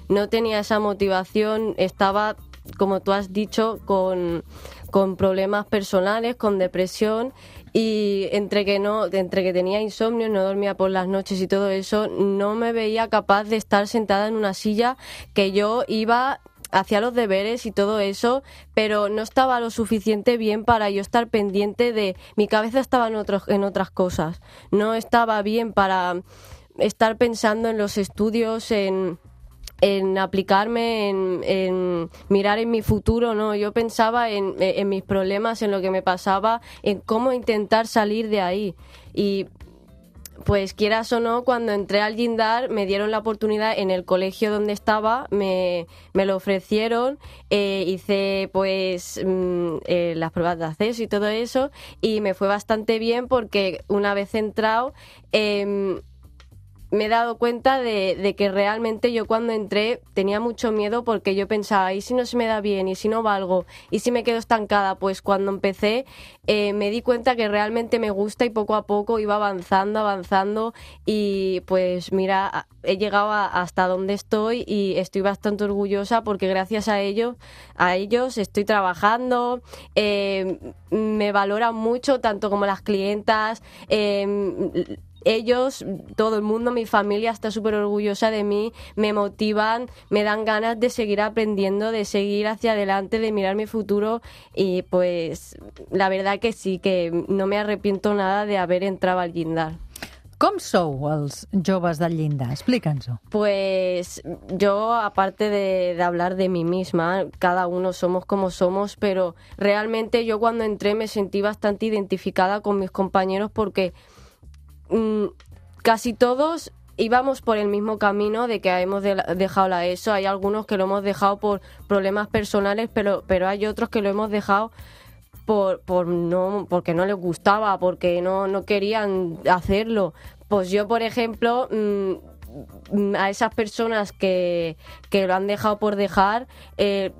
no tenía esa motivación, estaba, como tú has dicho, con, con problemas personales, con depresión, y entre que no, entre que tenía insomnio, no dormía por las noches y todo eso, no me veía capaz de estar sentada en una silla, que yo iba, hacía los deberes y todo eso, pero no estaba lo suficiente bien para yo estar pendiente de... Mi cabeza estaba en, otros, en otras cosas, no estaba bien para estar pensando en los estudios, en... en aplicarme, en, en mirar en mi futuro, no, yo pensaba en, en mis problemas, en lo que me pasaba, en cómo intentar salir de ahí. Y pues quieras o no, cuando entré al Guindar me dieron la oportunidad en el colegio donde estaba, me, me lo ofrecieron, eh, hice pues mm, eh, las pruebas de acceso y todo eso, y me fue bastante bien porque una vez entrado eh, me he dado cuenta de, de que realmente yo cuando entré tenía mucho miedo, porque yo pensaba, ¿y si no se me da bien? ¿Y si no valgo? ¿Y si me quedo estancada? Pues cuando empecé eh, me di cuenta que realmente me gusta, y poco a poco iba avanzando, avanzando, y pues mira, he llegado a, hasta donde estoy, y estoy bastante orgullosa porque gracias a ellos, a ellos estoy trabajando, eh, me valoran mucho, tanto como las clientas, eh, ellos, todo el mundo, mi familia está súper orgullosa de mí, me motivan, me dan ganas de seguir aprendiendo, de seguir hacia adelante, de mirar mi futuro, y pues la verdad que sí, que no me arrepiento nada de haber entrado al Guindar. Com sou els joves del Llindar? Explica'ns-ho. Pues yo, aparte de, de hablar de mí misma, cada uno somos como somos, pero realmente yo cuando entré me sentí bastante identificada con mis compañeros, porque casi todos íbamos por el mismo camino de que hemos de, dejado la ESO. Hay algunos que lo hemos dejado por problemas personales, pero, pero hay otros que lo hemos dejado por, por no, porque no les gustaba, porque no, no querían hacerlo. Pues yo, por ejemplo, mmm, a esas personas que, que lo han dejado por dejar, eh,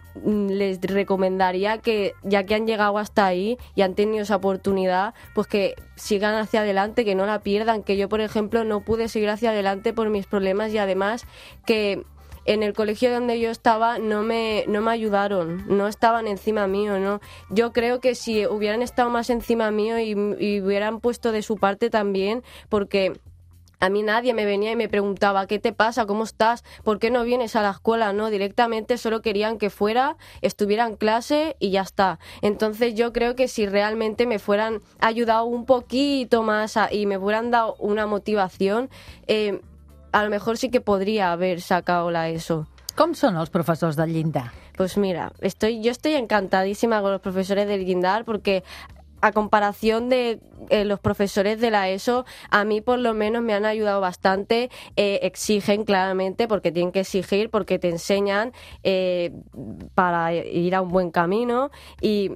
les recomendaría que, ya que han llegado hasta ahí y han tenido esa oportunidad, pues que sigan hacia adelante, que no la pierdan. Que yo, por ejemplo, no pude seguir hacia adelante por mis problemas, y además que en el colegio donde yo estaba no me, no me ayudaron, no estaban encima mío, ¿no? Yo creo que si hubieran estado más encima mío y, y hubieran puesto de su parte también, porque a mí nadie me venía y me preguntaba, ¿qué te pasa? ¿Cómo estás? ¿Por qué no vienes a la escuela? No, directamente solo querían que fuera, estuviera en clase y ya está. Entonces yo creo que si realmente me fueran ayudado un poquito más a, y me hubieran dado una motivación, eh, a lo mejor sí que podría haber sacado la ESO. Com són els professors del Llindar? Pues mira, estoy, yo estoy encantadísima con los profesores del Guindar, porque a comparación de eh, los profesores de la ESO, a mí por lo menos me han ayudado bastante. Eh, exigen claramente, porque tienen que exigir, porque te enseñan eh, para ir a un buen camino, y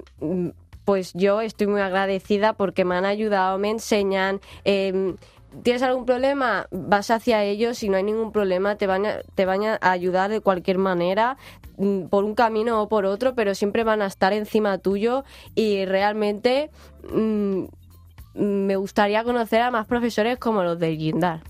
pues yo estoy muy agradecida porque me han ayudado, me enseñan. Eh, ¿Tienes algún problema? Vas hacia ellos y no hay ningún problema, te van a, te van a ayudar de cualquier manera, por un camino o por otro, pero siempre van a estar encima tuyo, y realmente mmm, me gustaría conocer a más profesores como los del Guindar.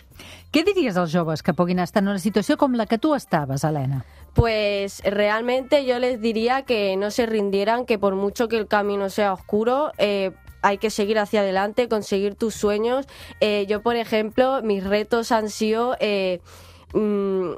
Què diries als joves que puguin estar en una situació com la que tu estaves, Helena? Pues realmente yo les diría que no se rindieran, que por mucho que el camino sea oscuro, eh, hay que seguir hacia adelante, conseguir tus sueños. Eh, yo, por ejemplo, mis retos han sido, eh, mmm,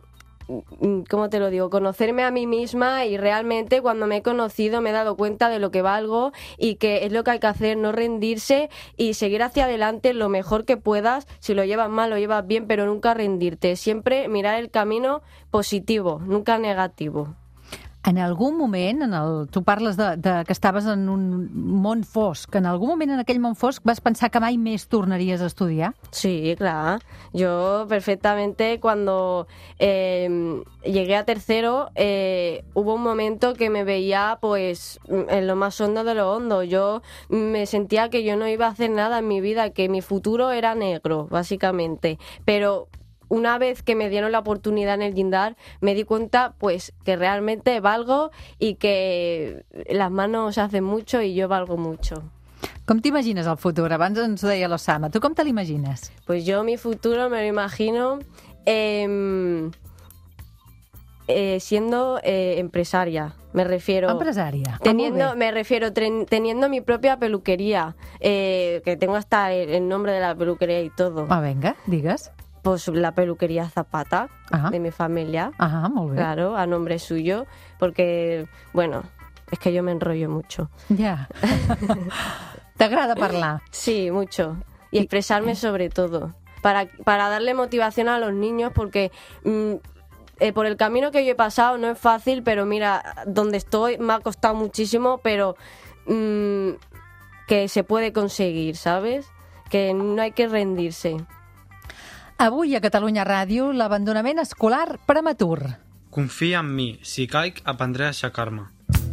¿cómo te lo digo? Conocerme a mí misma, y realmente cuando me he conocido me he dado cuenta de lo que valgo y que es lo que hay que hacer, no rendirse y seguir hacia adelante lo mejor que puedas. Si lo llevas mal, lo llevas bien, pero nunca rendirte. Siempre mirar el camino positivo, nunca negativo. En algun moment, en el, tu parles de, de que estaves en un món fosc, en algun moment en aquell món fosc vas pensar que mai més tornaries a estudiar? Sí, claro. Yo perfectamente, cuando eh, llegué a tercero, eh, hubo un momento que me veía pues en lo más hondo de lo hondo. Yo me sentía que yo no iba a hacer nada en mi vida, que mi futuro era negro, básicamente. Pero una vez que me dieron la oportunidad en el Guindar, me di cuenta pues que realmente valgo y que las manos hacen mucho y yo valgo mucho. Com t'imagines el futur? Abans ens ho deia l'Osama. Tu com te l'imagines? Pues yo mi futuro me lo imagino eh, eh, siendo eh, empresaria, me refiero... Empresaria. Teniendo, Ah, molt bé. me refiero, ten, teniendo mi propia peluquería, eh, que tengo hasta el, el nombre de la peluquería y todo. Ah, venga, digues. Pues la peluquería Zapata, Ajá. de mi familia. Ah, molt bé. Claro, a nombre suyo, porque, bueno, es que yo me enrollo mucho. Ja. T'agrada parlar? Sí, mucho. Y expresarme sobre todo. Para, para darle motivación a los niños, porque mm, eh, por el camino que yo he pasado no es fácil, pero mira, donde estoy me ha costado muchísimo, pero mm, que se puede conseguir, ¿sabes? Que no hay que rendirse. Avui a Catalunya Ràdio, l'abandonament escolar prematur. Confia en mi. Si caic, aprendré a aixecar-me.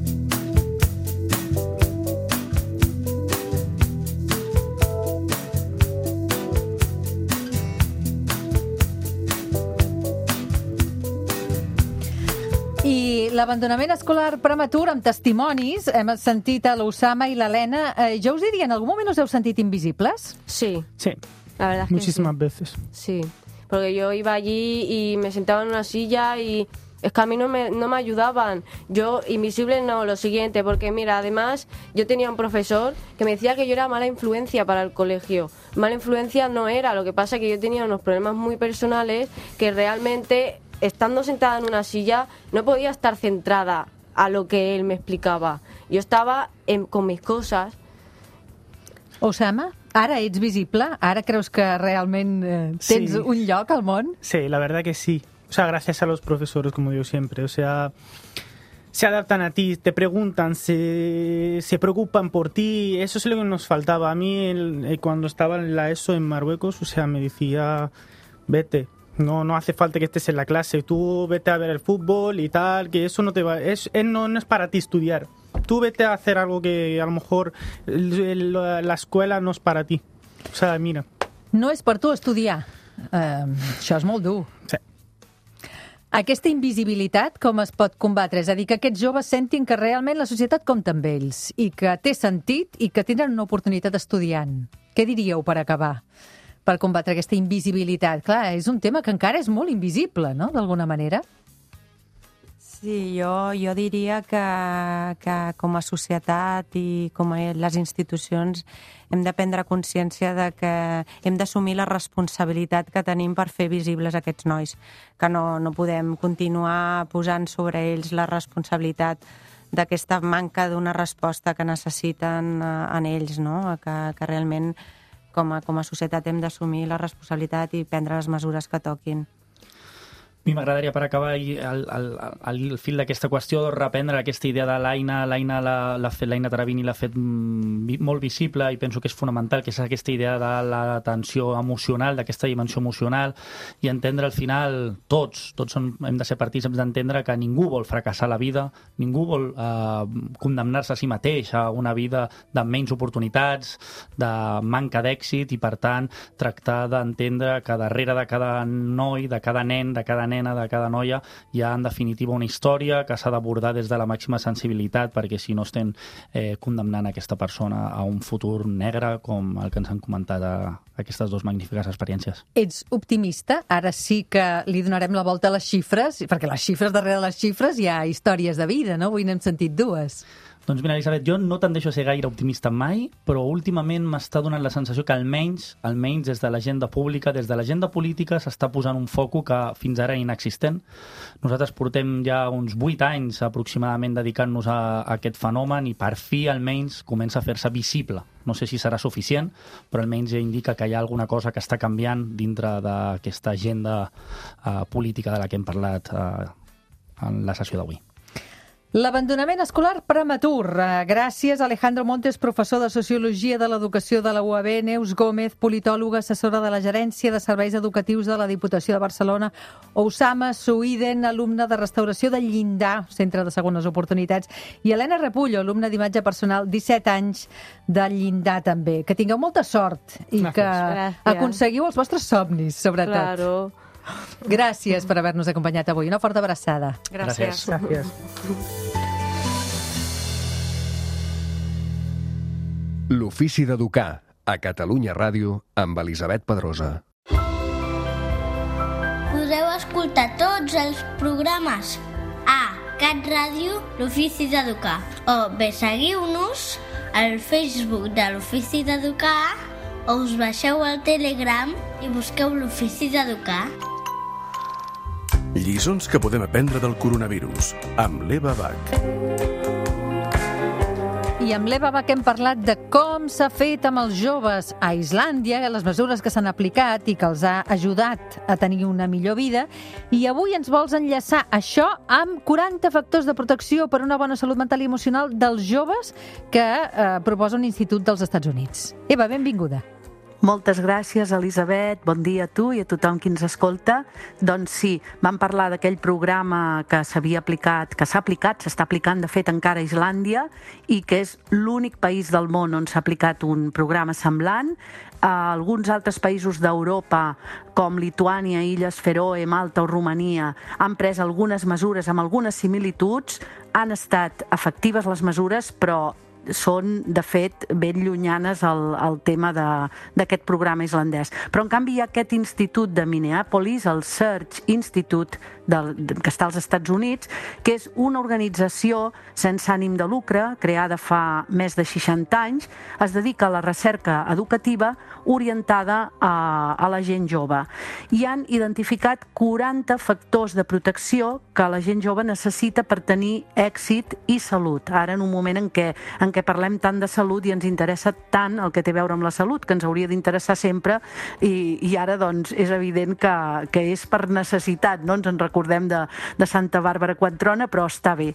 I l'abandonament escolar prematur amb testimonis, hem sentit a l'Usama i l'Helena. Eh, jo us diria, en algun moment us heu sentit invisibles? Sí. Sí. La verdad es que Muchísimas veces. Sí, porque yo iba allí y me sentaba en una silla y es que a mí no me, no me ayudaban. Yo, invisible no, lo siguiente, porque mira, además yo tenía un profesor que me decía que yo era mala influencia para el colegio. Mala influencia no era, lo que pasa es que yo tenía unos problemas muy personales que realmente, estando sentada en una silla, no podía estar centrada a lo que él me explicaba. Yo estaba en, con mis cosas. Osama, ara ets visible? Ara creus que realment eh, tens Sí. un lloc al món? Sí, la verdad que sí. O sea, gracias a los profesores, como digo siempre. O sea, se adaptan a ti, te preguntan, se, se preocupan por ti. Eso es lo que nos faltaba. A mí, el, eh, cuando estaba en la ESO en Marruecos, o sea, me decía, vete. No, no hace falta que estés en la clase. Tú vete a ver el fútbol y tal, que eso no te va... Es, es- no, no es para ti estudiar. Tú vete a hacer algo que a lo mejor el- el- la escuela no es para ti. O sea, mira. No és per tu estudiar. Eh, això és molt dur. Sí. Aquesta invisibilitat com es pot combatre? És a dir, que aquests joves sentin que realment la societat compta amb ells i que té sentit i que tenen una oportunitat estudiant. Què diríeu per acabar? Per combatre aquesta invisibilitat. Clar, és un tema que encara és molt invisible, no?, d'alguna manera. Sí, jo, jo diria que, que com a societat i com a les institucions hem de prendre consciència de que hem d'assumir la responsabilitat que tenim per fer visibles aquests nois, que no, no podem continuar posant sobre ells la responsabilitat d'aquesta manca d'una resposta que necessiten eh, en ells, no? Que, que realment com a, com a societat hem d'assumir la responsabilitat i prendre les mesures que toquin. A mi m'agradaria, per acabar, i el, el, el, el fil d'aquesta qüestió, reprendre aquesta idea de l'Aina. L'Aina l'ha fet, l'Aina Tarabini l'ha fet mm, molt visible i penso que és fonamental, que és aquesta idea de l'atenció emocional, d'aquesta dimensió emocional, i entendre al final, tots, tots som, hem de ser partícips d'entendre que ningú vol fracassar a la vida, ningú vol eh, condemnar-se a si mateix a una vida de menys oportunitats, de manca d'èxit, i per tant tractar d'entendre que darrere de cada noi, de cada nen, de cada nena, de cada noia, hi ha en definitiva una història que s'ha d'abordar des de la màxima sensibilitat, perquè si no estem eh, condemnant aquesta persona a un futur negre com el que ens han comentat a aquestes dues magnífiques experiències. Ets optimista? Ara sí que li donarem la volta a les xifres, perquè les xifres, darrere les xifres hi ha històries de vida, no? Avui n'hem sentit dues. Doncs mira, Elisabet, jo no tendeixo a ser gaire optimista mai, però últimament m'està donant la sensació que almenys, almenys des de l'agenda pública, des de l'agenda política, s'està posant un foco que fins ara era inexistent. Nosaltres portem ja uns vuit anys aproximadament dedicant-nos a, a aquest fenomen i per fi almenys comença a fer-se visible. No sé si serà suficient, però almenys ja indica que hi ha alguna cosa que està canviant dintre d'aquesta agenda uh, política de la que hem parlat uh, en la sessió d'avui. L'abandonament escolar prematur. Gràcies a Alejandro Montes, professor de Sociologia de l'Educació de la U A B, Neus Gómez, politòloga, assessora de la Gerència de Serveis Educatius de la Diputació de Barcelona, Osama Souiden, alumne de Restauració del Llindar, Centre de Segones Oportunitats, i Helena Repullo, alumne d'imatge personal, disset anys del Llindar també. Que tingueu molta sort i que Gràcies. aconseguiu els vostres somnis, sobretot. Claro. Gràcies per haver-nos acompanyat avui. Una forta abraçada. Gràcies. Gracias. L'ofici d'educar, a Catalunya Ràdio, amb Elisabet Pedrosa. Us podeu escoltar tots els programes a Cat Ràdio, l'Ofici d'Educar. O bé seguiu-nos al Facebook de l'Ofici d'Educar o us baixeu al Telegram i busqueu l'Ofici d'Educar. Lliçons que podem aprendre del coronavirus, amb l'Eva Bach. I amb l'Eva Bach hem parlat de com s'ha fet amb els joves a Islàndia, les mesures que s'han aplicat i que els ha ajudat a tenir una millor vida. I avui ens vols enllaçar això amb quaranta factors de protecció per una bona salut mental i emocional dels joves que eh, proposa un institut dels Estats Units. Eva, benvinguda. Moltes gràcies, Elisabet. Bon dia a tu i a tothom qui ens escolta. Doncs sí, vam parlar d'aquell programa que s'havia aplicat, que s'ha aplicat, s'està aplicant, de fet, encara a Islàndia, i que és l'únic país del món on s'ha aplicat un programa semblant. A alguns altres països d'Europa, com Lituània, Illes Fèroe, Malta o Romania, han pres algunes mesures amb algunes similituds. Han estat efectives les mesures, però són, de fet, ben llunyanes al, al tema d'aquest programa islandès. Però, en canvi, hi ha aquest institut de Minneapolis, el Search Institute, del, que està als Estats Units, que és una organització sense ànim de lucre, creada fa més de seixanta anys, es dedica a la recerca educativa orientada a, a la gent jove. I han identificat quaranta factors de protecció que la gent jove necessita per tenir èxit i salut. Ara, en un moment en què, en què parlem tant de salut i ens interessa tant el que té a veure amb la salut, que ens hauria d'interessar sempre, i, i ara doncs és evident que, que és per necessitat, no? Ens en recordem de, de Santa Bàrbara quan trona, però està bé.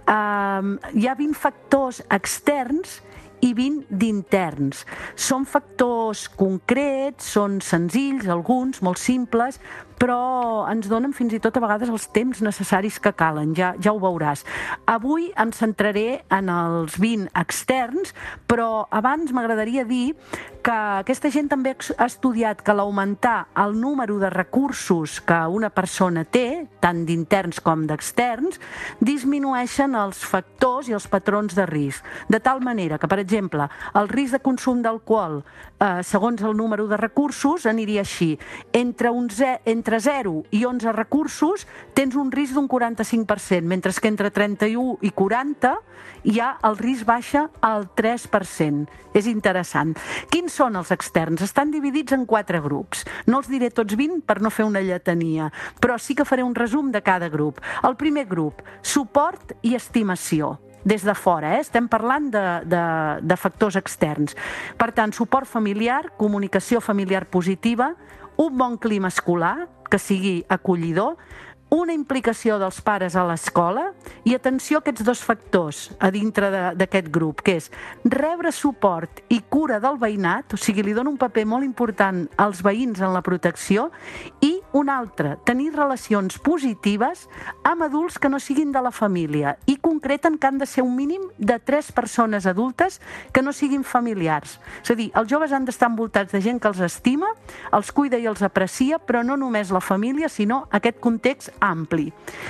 Um, hi ha vint factors externs i vint d'interns. Són factors concrets, són senzills, alguns, molt simples, però ens donen fins i tot a vegades els temps necessaris que calen, ja, ja ho veuràs. Avui em centraré en els vint externs, però abans m'agradaria dir que aquesta gent també ha estudiat que l'augmentar el número de recursos que una persona té, tant d'interns com d'externs, disminueixen els factors i els patrons de risc. De tal manera que, per exemple, el risc de consum d'alcohol, eh, segons el número de recursos, aniria així. Entre, un ze entre zero i onze recursos tens un risc d'un quaranta-cinc per cent, mentre que entre trenta-u i quaranta ja el risc baixa al tres per cent. És interessant. Quins són els externs? Estan dividits en quatre grups. No els diré tots vint per no fer una lletania, però sí que faré un resum de cada grup. El primer grup, suport i estimació. Des de fora, eh? Estem parlant de, de, de factors externs. Per tant, suport familiar, comunicació familiar positiva, un bon clima escolar, que sigui acollidor, una implicació dels pares a l'escola i atenció a aquests dos factors a dintre d'aquest grup, que és rebre suport i cura del veïnat, o sigui, li dona un paper molt important als veïns en la protecció, i un altre, tenir relacions positives amb adults que no siguin de la família, i concreten que han de ser un mínim de tres persones adultes que no siguin familiars. És a dir, els joves han d'estar envoltats de gent que els estima, els cuida i els aprecia, però no només la família, sinó aquest context ampli.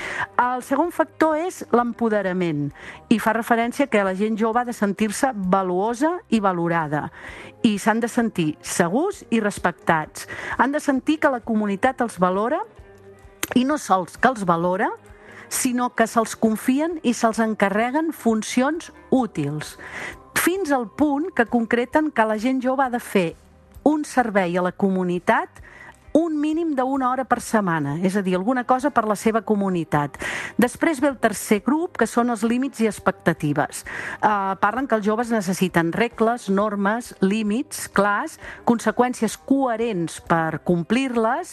El segon factor és l'empoderament, i fa referència que la gent jove ha de sentir-se valuosa i valorada, i s'han de sentir segurs i respectats. Han de sentir que la comunitat els valora, i no sols que els valora, sinó que se'ls confien i se'ls encarreguen funcions útils, fins al punt que concreten que la gent jove ha de fer un servei a la comunitat un mínim d'una hora per setmana, és a dir, alguna cosa per la seva comunitat. Després ve el tercer grup, que són els límits i expectatives. Uh, parlen que els joves necessiten regles, normes, límits clars, conseqüències coherents per complir-les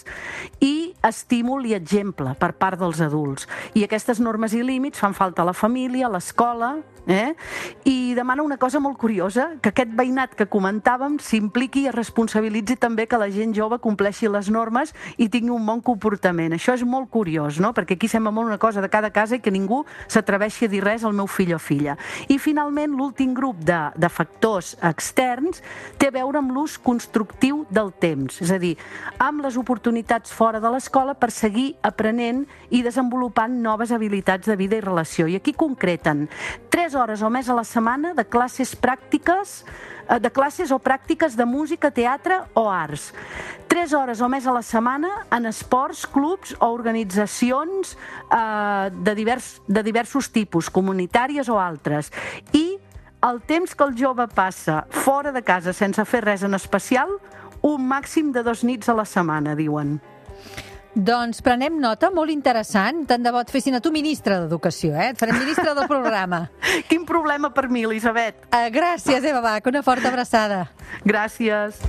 i estímul i exemple per part dels adults. I aquestes normes i límits fan falta a la família, a l'escola, eh? I demana una cosa molt curiosa, que aquest veïnat que comentàvem s'impliqui i es responsabilitzi també que la gent jove compleixi les normes i tingui un bon comportament. Això és molt curiós, no? Perquè aquí sembla molt una cosa de cada casa i que ningú s'atreveixi a dir res al meu fill o filla. I finalment l'últim grup de, de factors externs té a veure amb l'ús constructiu del temps, és a dir, amb les oportunitats fora de l'escola per seguir aprenent i desenvolupant noves habilitats de vida i relació. I aquí concreten tres hores o més a la setmana setmana de classes pràctiques, de classes o pràctiques de música, teatre o arts. Tres hores o més a la setmana en esports, clubs o organitzacions eh, de, divers, de diversos tipus, comunitàries o altres. I el temps que el jove passa fora de casa sense fer res en especial, un màxim de dos nits a la setmana, diuen. Doncs prenem nota, molt interessant. Tant de bo et fessin a tu ministre d'Educació, eh? Et farem ministre del programa. Quin problema per mi, Elisabet. Uh, gràcies, Eva Bach. Una forta abraçada. Gràcies.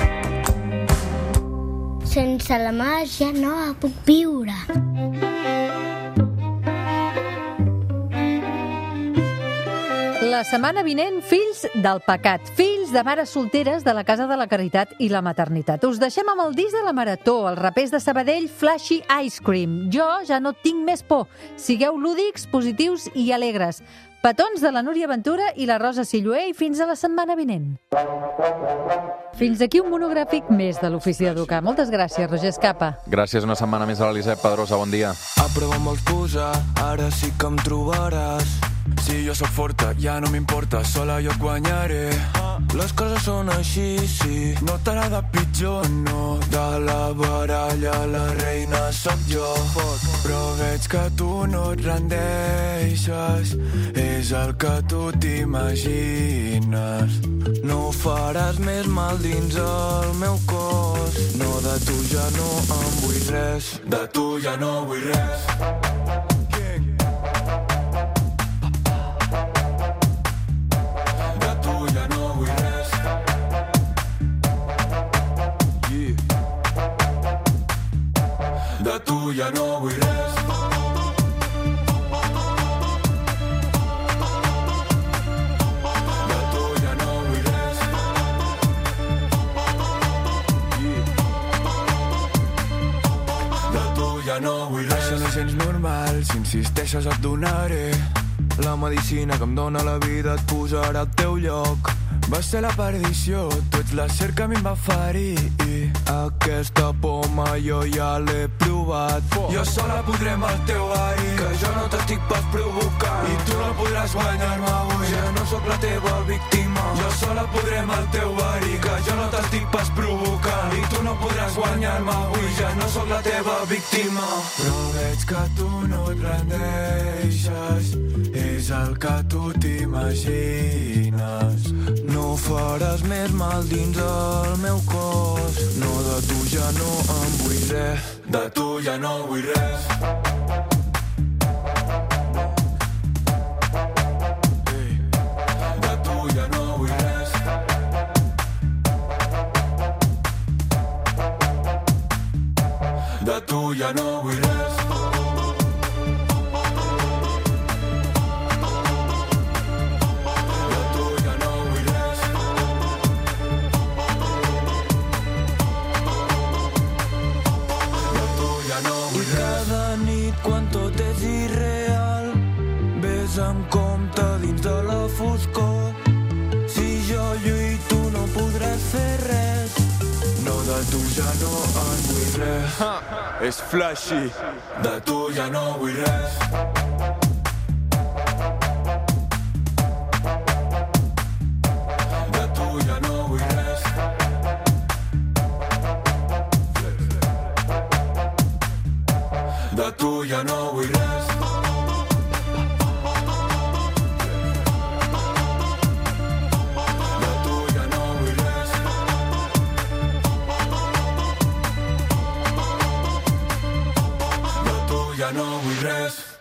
Sense la mà ja no puc viure. La setmana vinent, fills del pecat, fills de mares solteres de la Casa de la Caritat i la Maternitat. Us deixem amb el disc de la Marató, els rapers de Sabadell, Flashy Ice Cream. Jo ja no tinc més por. Sigueu lúdics, positius i alegres. Petons de la Núria Ventura i la Rosa Silluer i fins a la setmana vinent. Fins aquí un monogràfic més de l'Ofici d'Educar. Moltes gràcies, Roger Escapa. Gràcies, una setmana més a l'Elisabet Pedrosa. Bon dia. A prova em vols posar, ara sí que em trobaràs. Si jo sóc forta, ja no m'importa, sola jo et guanyaré. Les coses són així, sí, no t'agrada pitjor, no. De la baralla la reina sóc jo. Però veig que tu no et rendeixes, és el que tu t'imagines. No faràs més mal dins el meu cos. No, de tu ja no em vull res, de tu ja no vull res. De tu ja no vull res. De tu ja no vull res. De tu ja no vull res. Això no és gens normal, si insisteixes et donaré. La medicina que em dóna la vida et posarà al teu lloc. Va ser la perdició, tu ets la ser que a mi em va ferir. Aquesta poma jo ja l'he provat. Jo sola podré amb el teu verí, que jo no t'estic pas provocant. I tu no podràs guanyar-me avui, ja no sóc la teva víctima. Jo sola podré amb el teu verí, que jo no t'estic pas provocant. I tu no podràs guanyar-me avui, ja no sóc la teva víctima. Però veig que tu no et rendeixes, és el que tu t'imagines. No faràs més mal dins el meu cos. No, de tu ja no em vull res. De tu ja no vull res. De tu ja no vull res. De tu ja no vull res. Quan tot és irreal, ves amb compte dins de la foscor. Si jo lluito no podràs fer res. No, de tu ja no en vull res. Ha, és flashy. De tu ja no vull res. De tu ja no vull res. De tu ja no vull res. De tu ja no vull res. De tu ja no vull res.